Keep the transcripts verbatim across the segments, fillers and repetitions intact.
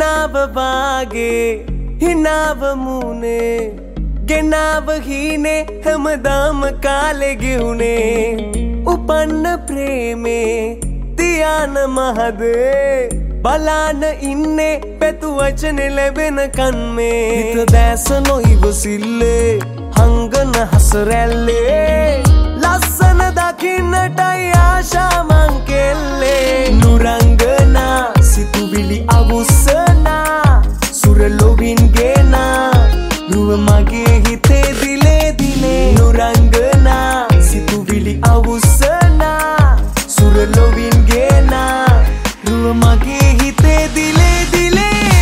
හිනාව වාගේ හිනාව මුනේ ගෙනාව හීනේ හැමදාම කාලේ ගෙවුනේ උපන්න ප්‍රේමේ තියාන මහදේ බලාන ඉන්නේ පැතු වචනේ ලැබෙන කන්මේ හිත දැස නොයිවසිල්ලේ හංගන හසරැල්ලේ ලස්සන දකින්නටයි ආශා මං කෙල්ලේ නුරංගනා සිතුවිලි අවුස්සනා සුරලොවින් ගේනා රුව මගේ හිතේ දිලේ දිලේ නුරංගනා සිතුවිලි අවුස්සනා සුරලොවින් ගේනා රුව මගේ හිතේ දිලේ දිලේ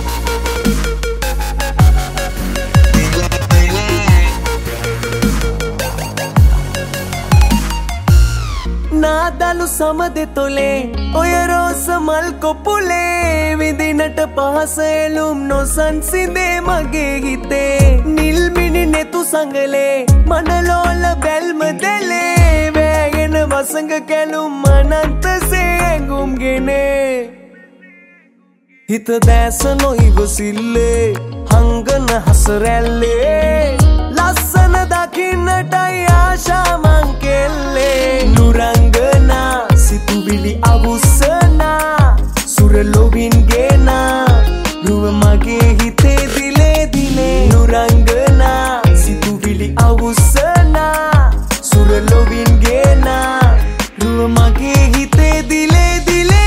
නාදලු සමදෙ තොලේ ඔය රෝස මල් කොපුලේ විදිනට පහස එළුම් නොසන්සිදේ මගේ හිතේ නිල්මිනි නෙතු සංගලේ මනලෝල බැල්ම දෙලේ වෑගෙන වසඟ කැලුම් අනන්තසේ ඇඟුම්ගෙනේ හිත දැස නොයිවසිල්ලේ හංගන හසරැල්ලේ ලස්සන දකින්නටයි ආශා මං කෙල්ලේ නුරංගනා සිතුවිලි අවුස්සනා සුරලොවින් ගේනා රුව මගේ හිතේ දිලේ දිලේ නුරංගනා සිතුවිලි අවුස්සනා සුරලොවින් ගේනා රුව මගේ හිතේ දිලේ දිලේ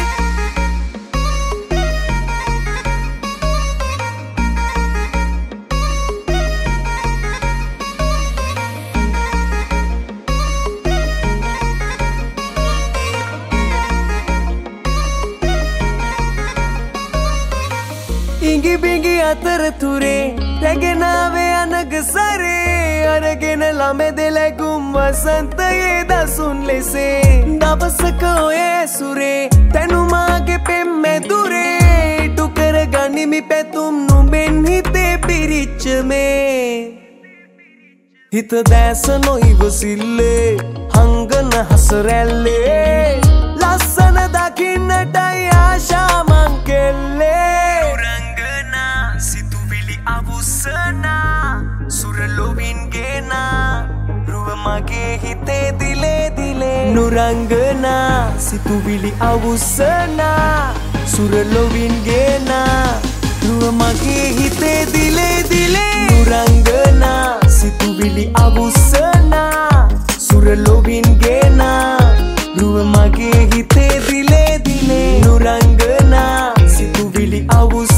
ඉඟි බිඟි අතරතුරේ රැගෙනාවේ අනග සරේ අරගෙන ළමෙදෙ ලැගුම් වසන්තයේ දසුන් ලෙසේ දවසක ඔය සුරේ තැනුමාගේ පෙම්මැදුරේ ඉටු කර ගනිමි පැතුම් නුඹෙන් හිතේ පිරිච්ච මේ හිත දැස නොයිවසිල්ලේ හංගන හසරැල්ලේ ලස්සන දකින්නටයි ආශා මං කෙල්ලේ සිතුවිලි අවුස්සනා සුරලොවින් ගේනා රුව මගේ හිතේ දිලේ දිලේ නුරංගනා සිතුවිලි අවුස්සනා සුරලොවින් ගේනා රුව මගේ හිතේ දිලේ දිලේ නුරංගනා සිතුවිලි අවුස්සනා සුරලොවින් ගේනා රුව මගේ හිතේ දිලේ දිලේ නුරංගනා සිතුවිලි අවුස්සනා